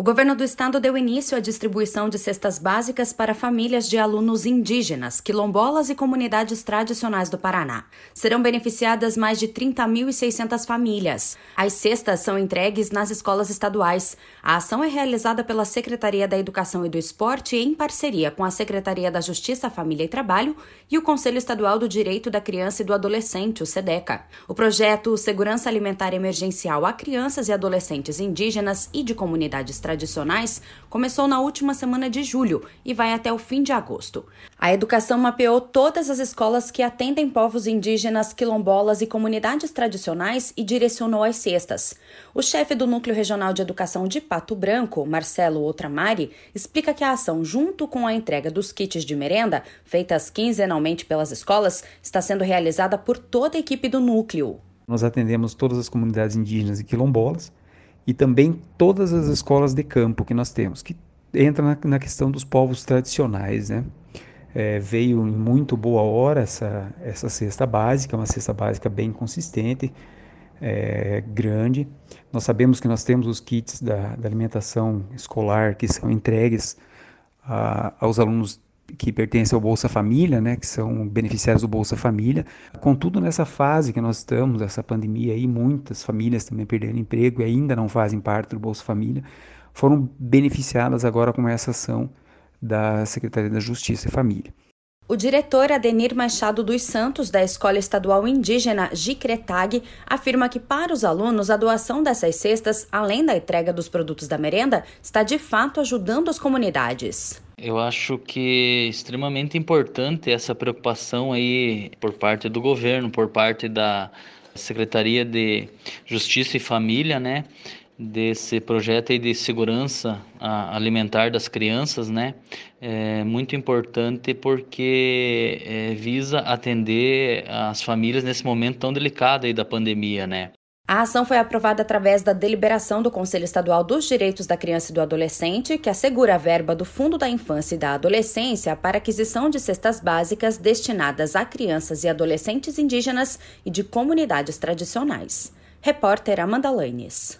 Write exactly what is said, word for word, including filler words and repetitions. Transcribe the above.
O governo do estado deu início à distribuição de cestas básicas para famílias de alunos indígenas, quilombolas e comunidades tradicionais do Paraná. Serão beneficiadas mais de trinta mil e seiscentas famílias. As cestas são entregues nas escolas estaduais. A ação é realizada pela Secretaria da Educação e do Esporte em parceria com a Secretaria da Justiça, Família e Trabalho e o Conselho Estadual do Direito da Criança e do Adolescente, o SEDECA. O projeto Segurança Alimentar Emergencial a Crianças e Adolescentes Indígenas e de Comunidades Tradicionais começou na última semana de julho e vai até o fim de agosto. A educação mapeou todas as escolas que atendem povos indígenas, quilombolas e comunidades tradicionais e direcionou as cestas. O chefe do Núcleo Regional de Educação de Pato Branco, Marcelo Outramari, explica que a ação, junto com a entrega dos kits de merenda, feitas quinzenalmente pelas escolas, está sendo realizada por toda a equipe do núcleo. Nós atendemos todas as comunidades indígenas e quilombolas, e também todas as escolas de campo que nós temos, que entra na, na questão dos povos tradicionais, né? É, veio em muito boa hora essa, essa cesta básica, uma cesta básica bem consistente, é, grande. Nós sabemos que nós temos os kits da, da alimentação escolar que são entregues a, aos alunos que pertencem ao Bolsa Família, né, que são beneficiários do Bolsa Família. Contudo, nessa fase que nós estamos, essa pandemia aí, muitas famílias também perderam emprego e ainda não fazem parte do Bolsa Família, foram beneficiadas agora com essa ação da Secretaria da Justiça e Família. O diretor Adenir Machado dos Santos, da Escola Estadual Indígena Jicretag, afirma que para os alunos a doação dessas cestas, além da entrega dos produtos da merenda, está de fato ajudando as comunidades. Eu acho que é extremamente importante essa preocupação aí por parte do governo, por parte da Secretaria de Justiça e Família, né? Desse projeto aí de segurança alimentar das crianças, né? É muito importante porque é, visa atender as famílias nesse momento tão delicado aí da pandemia, né? A ação foi aprovada através da deliberação do Conselho Estadual dos Direitos da Criança e do Adolescente, que assegura a verba do Fundo da Infância e da Adolescência para aquisição de cestas básicas destinadas a crianças e adolescentes indígenas e de comunidades tradicionais. Repórter Amanda Lanes.